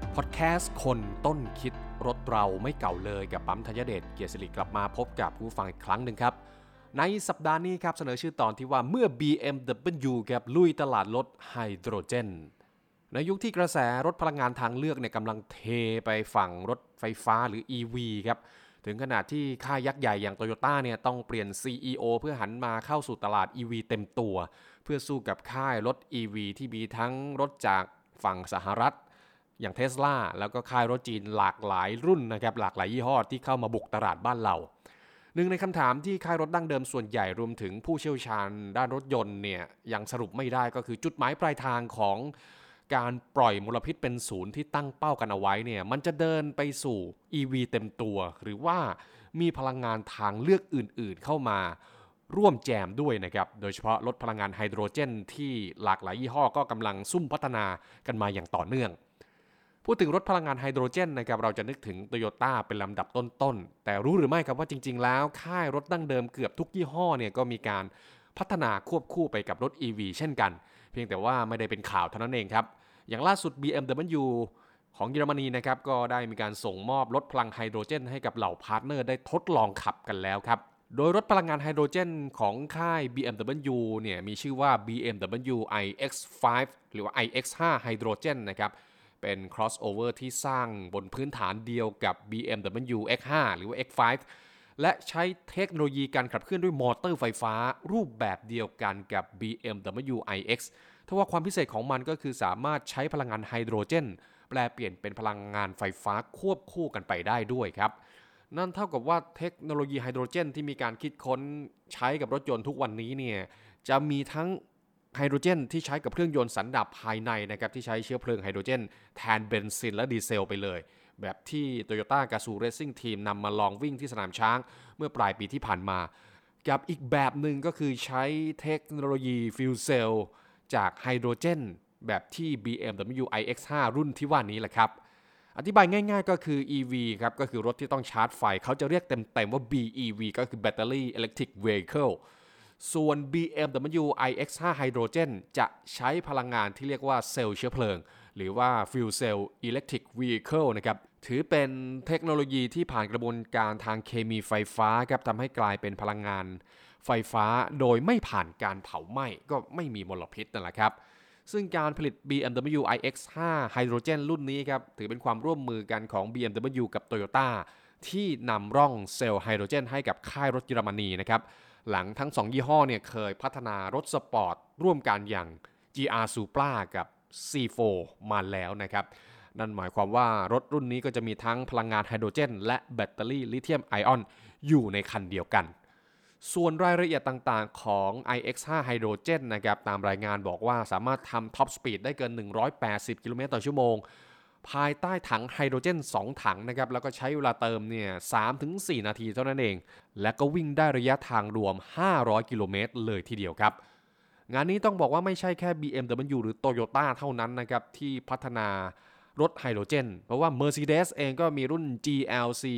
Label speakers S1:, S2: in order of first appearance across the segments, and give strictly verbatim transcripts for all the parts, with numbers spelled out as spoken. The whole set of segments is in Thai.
S1: พอดแคสต์คนต้นคิดรถเราไม่เก่าเลยกับปั๊มธัญเดชเกียรติศิริกลับมาพบกับผู้ฟังอีกครั้งหนึ่งครับในสัปดาห์นี้ครับเสนอชื่อตอนที่ว่าเมื่อ บี เอ็ม ดับเบิลยู ครับลุยตลาดรถไฮโดรเจนในยุคที่กระแสรถพลังงานทางเลือกเนี่ยกำลังเทไปฝั่งรถไฟฟ้าหรือ อี วี ครับถึงขนาดที่ค่ายยักษ์ใหญ่อย่าง Toyota เนี่ยต้องเปลี่ยน ซี อี โอ เพื่อหันมาเข้าสู่ตลาด อี วี เต็มตัวเพื่อสู้กับค่ายรถ อี วี ที่มีทั้งรถจากฝั่งสหรัฐอย่าง Tesla แล้วก็ค่ายรถจีนหลากหลายรุ่นนะครับหลากหลายยี่ห้อที่เข้ามาบุกตลาดบ้านเราหนึ่งในคำถามที่ค่ายรถดั้งเดิมส่วนใหญ่รวมถึงผู้เชี่ยวชาญด้านรถยนต์เนี่ยยังสรุปไม่ได้ก็คือจุดหมายปลายทางของการปล่อยมลพิษเป็นศูนย์ที่ตั้งเป้ากันเอาไว้เนี่ยมันจะเดินไปสู่ อี วี เต็มตัวหรือว่ามีพลังงานทางเลือกอื่นๆเข้ามาร่วมแจมด้วยนะครับโดยเฉพาะรถพลังงานไฮโดรเจนที่หลากหลายยี่ห้อก็กำลังซุ่มพัฒนากันมาอย่างต่อเนื่องพูดถึงรถพลังงานไฮโดรเจนนะครับเราจะนึกถึง Toyota เป็นลำดับต้นๆแต่รู้หรือไม่ครับว่าจริงๆแล้วค่ายรถดั้งเดิมเกือบทุกยี่ห้อเนี่ยก็มีการพัฒนาควบคู่ไปกับรถ อี วี เช่นกันเพียงแต่ว่าไม่ได้เป็นข่าวเท่านั้นเองครับอย่างล่าสุด บี เอ็ม ดับเบิลยู ของเยอรมนีนะครับก็ได้มีการส่งมอบรถพลังไฮโดรเจนให้กับเหล่าพาร์ทเนอร์ได้ทดลองขับกันแล้วครับโดยรถพลังงานไฮโดรเจนของค่าย บี เอ็ม ดับเบิลยู เนี่ยมีชื่อว่า บี เอ็ม ดับเบิลยู ไอ เอ็กซ์ ไฟว์ หรือว่า ไอ เอ็กซ์ ไฟว์ Hydrogen นะครับเป็น crossover ที่สร้างบนพื้นฐานเดียวกับ บี เอ็ม ดับเบิลยู เอ็กซ์ ไฟว์ หรือว่า เอ็กซ์ ไฟว์ และใช้เทคโนโลยีการขับเคลื่อนด้วยมอเตอร์ไฟฟ้ารูปแบบเดียวกันกับ บี เอ็ม ดับเบิลยู ไอ เอ็กซ์ ทว่าความพิเศษของมันก็คือสามารถใช้พลังงานไฮโดรเจนแปลเปลี่ยนเป็นพลังงานไฟฟ้าควบคู่กันไปได้ด้วยครับนั่นเท่ากับว่าเทคโนโลยีไฮโดรเจนที่มีการคิดค้นใช้กับรถยนต์ทุกวันนี้เนี่ยจะมีทั้งไฮโดรเจนที่ใช้กับเครื่องยนต์สันดาปภายในนะครับที่ใช้เชื้อเพลิงไฮโดรเจนแทนเบนซินและดีเซลไปเลยแบบที่ Toyota Gazoo Racing Team นำมาลองวิ่งที่สนามช้างเมื่อปลายปีที่ผ่านมากับอีกแบบหนึ่งก็คือใช้เทคโนโลยีฟิวเซลจากไฮโดรเจนแบบที่ บี เอ็ม ดับเบิลยู ไอ เอ็กซ์ ไฟว์ รุ่นที่ว่านี้แหละครับอธิบายง่ายๆก็คือ อี วี ครับก็คือรถที่ต้องชาร์จไฟเขาจะเรียกเต็มๆว่า บี อี วี ก็คือ Battery Electric Vehicle ส่วน บี เอ็ม ดับเบิลยู ไอ เอ็กซ์ ไฟว์ Hydrogen จะใช้พลังงานที่เรียกว่าเซลล์เชื้อเพลิงหรือว่า Fuel Cell Electric Vehicle นะครับถือเป็นเทคโนโลยีที่ผ่านกระบวนการทางเคมีไฟฟ้าครับทำให้กลายเป็นพลังงานไฟฟ้าโดยไม่ผ่านการเผาไหม้ก็ไม่มีมลพิษนั่นแหละครับซึ่งการผลิต บี เอ็ม ดับเบิลยู ไอ เอ็กซ์ ไฟว์ Hydrogen รุ่นนี้ครับถือเป็นความร่วมมือกันของ บี เอ็ม ดับเบิลยู กับ Toyota ที่นำร่องเซลล์ไฮโดรเจนให้กับค่ายรถเยอรมนีนะครับหลังทั้งสองยี่ห้อเนี่ยเคยพัฒนารถสปอร์ตร่วมกันอย่าง จี อาร์ Supra กับ ซี โฟร์ มาแล้วนะครับนั่นหมายความว่ารถรุ่นนี้ก็จะมีทั้งพลังงานไฮโดรเจนและแบตเตอรี่ลิเธียมไอออนอยู่ในคันเดียวกันส่วนรายละเอียดต่างๆของ ไอ เอ็กซ์ ไฟว์ Hydrogen นะครับตามรายงานบอกว่าสามารถทำท็อปสปีดได้เกินหนึ่งร้อยแปดสิบกิโลเมตรต่อชั่วโมงภายใต้ถังไฮโดรเจนสองถังนะครับแล้วก็ใช้เวลาเติมเนี่ย สามถึงสี่ นาทีเท่านั้นเองและก็วิ่งได้ระยะทางรวมห้าร้อยกิโลเมตรเลยทีเดียวครับงานนี้ต้องบอกว่าไม่ใช่แค่ บี เอ็ม ดับเบิลยู หรือ Toyota เท่านั้นนะครับที่พัฒนารถไฮโดรเจนเพราะว่า Mercedes เองก็มีรุ่น จี แอล ซี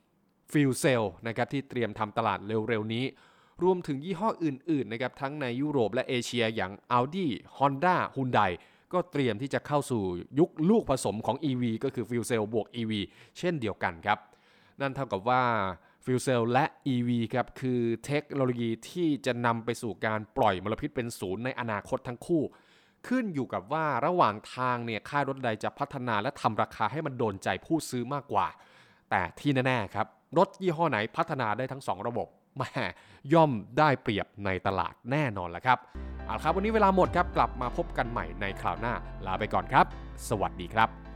S1: Fuel Cell นะครับที่เตรียมทำตลาดเร็วๆนี้รวมถึงยี่ห้ออื่นๆนะครับทั้งในยุโรปและเอเชียอย่าง Audi Honda Hyundai ก็เตรียมที่จะเข้าสู่ยุคลูกผสมของ อี วี ก็คือ Fuel Cell บวก อี วี เช่นเดียวกันครับนั่นเท่ากับว่า Fuel Cell และ อี วี ครับคือเทคโนโลยีที่จะนำไปสู่การปล่อยมลพิษเป็นศูนย์ในอนาคตทั้งคู่ขึ้นอยู่กับว่าระหว่างทางเนี่ยค่ายรถใดจะพัฒนาและทำราคาให้มันโดนใจผู้ซื้อมากกว่าแต่ที่แน่ๆครับรถยี่ห้อไหนพัฒนาได้ทั้งสองระบบแม่ย่อมได้เปรียบในตลาดแน่นอนแหละครับเอาละครับวันนี้เวลาหมดครับกลับมาพบกันใหม่ในคราวหน้าลาไปก่อนครับสวัสดีครับ